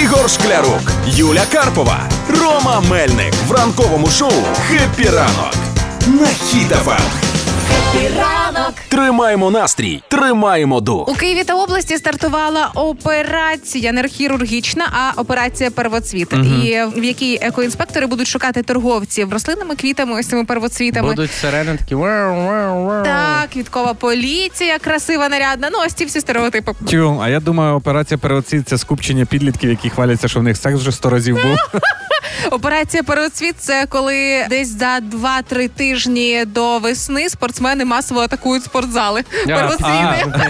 Ігор Шклярук, Юля Карпова, Рома Мельник в ранковому шоу «Хеппі ранок» на Хіт ФМ. Ранок. Тримаємо настрій, тримаємо дух. У Києві та області стартувала операція нейрохірургічна, а операція первоцвіт, і в якій екоінспектори будуть шукати торговців рослинними, квітами, ось цими первоцвітами. Будуть сирени такі. Так, квіткова поліція, красива, нарядна. Ну, ось ці всі стереотипи. Тю, а я думаю, операція первоцвіт – це скупчення підлітків, які хваляться, що в них секс вже 100 разів був. Операція первоцвіт – це коли десь за 2-3 тижні до весни спортсмени масово атакують спортзали. Первоцвіти.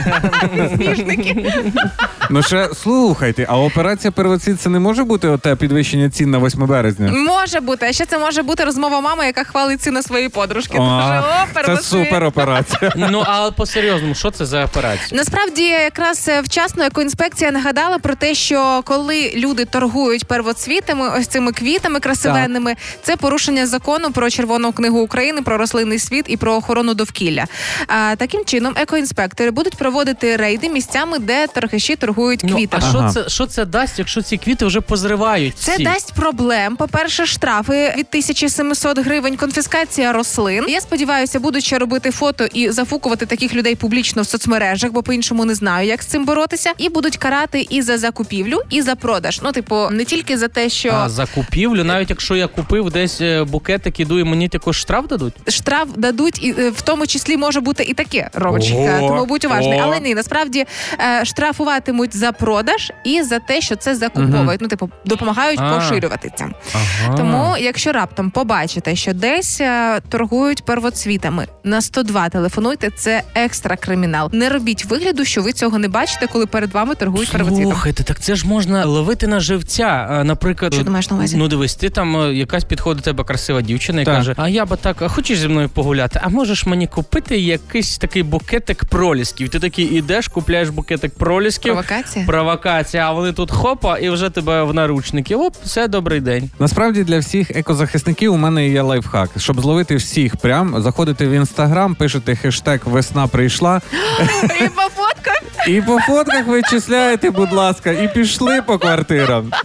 Смішники. Ну ще, слухайте, а операція первоцвіт – це не може бути оте підвищення цін на 8 березня? Може бути. А ще це може бути розмова мами, яка хвалить ціни своєї подружки. Каже, Це первоцвіт. супер операція. Ну, а по-серйозному, що це за операція? Насправді, якраз вчасно екоінспекція нагадала про те, що коли люди торгують первоцвітами, ось цими квітами красивенними, це порушення закону про Червону книгу України, про рослинний світ і про охорону довкілля. Таким чином, екоінспектори будуть проводити рейди місцями, де торгаші торгують квітами. А що це дасть, якщо ці квіти вже позривають? Це всі? дасть проблем. По-перше, штрафи від 1700 гривень, конфіскація рослин. Я сподіваюся, будуть ще робити фото і зафукувати таких людей публічно в соцмережах, бо по-іншому не знаю, як з цим боротися. І будуть карати і за закупівлю, і за продаж. Ну, типу, не тільки за те, що... А, за купівлю? Навіть якщо я купив десь букетик, іду, і мені також штраф дадуть? Штраф дадуть, і в тому числі може бути і таке, Ромочка, тому будь уважний. Але ні, насправді штрафуватимуть за продаж і за те, що це закуповують. Ну, типу, допомагають поширювати це. Тому, якщо раптом побачите, що десь торгують первоцвітами, на 102 телефонуйте, це екстра кримінал. Не робіть вигляду, що ви цього не бачите, коли перед вами торгують первоцвітами. Слухайте, так це ж можна ловити на живця. Наприклад, Що ти маєш на увазі? Ну дивись, ти там якась підходить до тебе красива дівчина і Так. каже, а я би так, а хочеш зі мною погуляти? А можеш мені купити якийсь такий букетик пролісків? Ти такий ідеш, купляєш букетик пролісків. Провокація? Провокація, а вони тут хопа, і вже тебе в наручники. Оп, все, добрий день. Насправді для всіх екозахисників у мене є лайфхак. Щоб зловити всіх прям, заходите в Інстаграм, пишете хештег «Весна прийшла» І по фотках? і по фотках вичисляєте, будь ласка, і пішли по квартирам.